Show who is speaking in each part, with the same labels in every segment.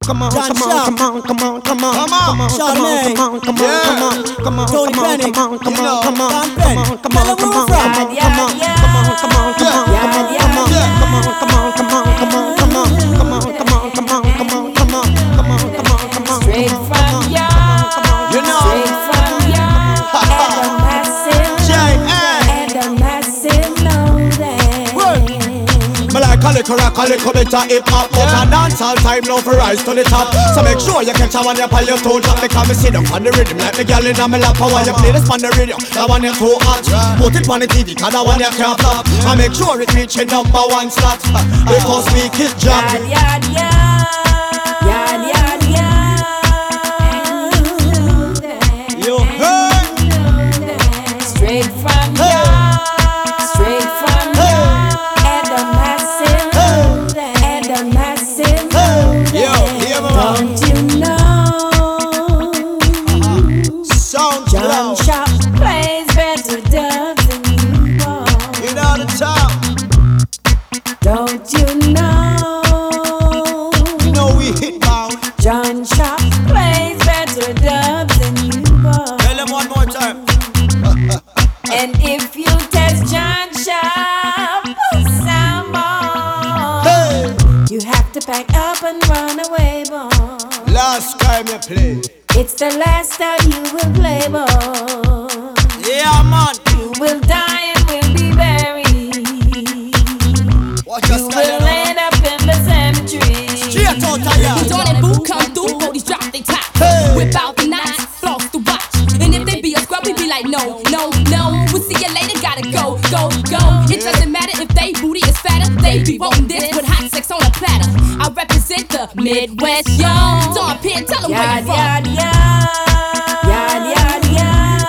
Speaker 1: come on,
Speaker 2: John
Speaker 1: come on,
Speaker 2: Sharp.
Speaker 1: come on, come on, come on, come on,
Speaker 2: Charlemagne.
Speaker 1: come on, come on,
Speaker 2: Yeah.
Speaker 1: come on, come on,
Speaker 2: Tony
Speaker 1: come on,
Speaker 2: Bennett.
Speaker 1: come on, come on, come on,
Speaker 2: Tom
Speaker 1: come
Speaker 2: Penn.
Speaker 1: on, come
Speaker 2: Tell
Speaker 1: on,
Speaker 2: them
Speaker 1: come
Speaker 2: where
Speaker 1: on,
Speaker 2: we're
Speaker 1: come
Speaker 2: from.
Speaker 1: on, come on, come on, come on, come on, come on, come on, come on, come on, come on, come on, come on, come on, come on, come on, come on, come on, come on, come on, come on,
Speaker 3: Straight from ya,
Speaker 2: You know.
Speaker 3: straight from ya, and a massive and a massive loading.
Speaker 4: Me like a little bit of hip hop, but a dance all time now for rise to the top. So make sure you catch a one up on your toe drop, because me sit down on the rhythm like the girl in my lap. While you play this on the radio, that one you too hot. Put it on the TV, cause that one you can't flop. And make sure it reach a #1 slot, because we kick jam.
Speaker 3: Yad yad yad, yad yad yad.
Speaker 4: Yo, hey.
Speaker 3: Straight from ya, strai't from ya, and a massive loading, and a massive loading.
Speaker 4: Yo, hear me, man.
Speaker 3: Don't you know?
Speaker 4: Sound
Speaker 3: John
Speaker 4: loud.
Speaker 3: Sharp plays better dubs than you are.
Speaker 4: You know the top.
Speaker 3: Don't you know?
Speaker 4: You know we hit bound.
Speaker 3: John Sharp plays better dubs than you are.
Speaker 4: Tell them one more time.
Speaker 3: And if you test John Sharp soundboard,
Speaker 4: Hey,
Speaker 3: you have to pack up and run away, boy.
Speaker 4: last time you play.
Speaker 3: It's the last time you will play, boy.
Speaker 4: Yeah, man.
Speaker 3: You will die and will be buried.
Speaker 4: Watch your
Speaker 3: You
Speaker 4: style.
Speaker 3: will end up in the cemetery.
Speaker 4: Straight out of ya.
Speaker 5: Dawn and Boo come through, booties drop they top.
Speaker 4: Hey.
Speaker 5: Whip out the knives, floss the watch. And if they be a scrub, we be like, no, no, no. We'll see you later, gotta go, go, go. It doesn't matter if they booty is fatter. They be wanting this with hot sex on a platter. I represent the Midwest, yo. Dawn Penn, tell them where
Speaker 3: Yad
Speaker 5: you from.
Speaker 3: yad yad, yad yad yad.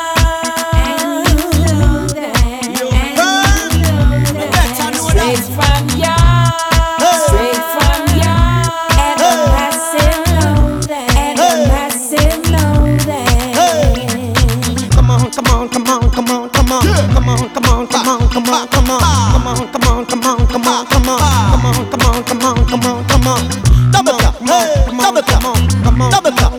Speaker 3: Straight from ya, straight from ya, and a massive loading, and a massive loading.
Speaker 1: Come on, come on, come on, come on, come on, come on, come on, come on, come on, come on, come on, come on, come on, come on, come on, come on, come on, come on, come on, come on,
Speaker 4: Double tap, hey, double tap, double tap.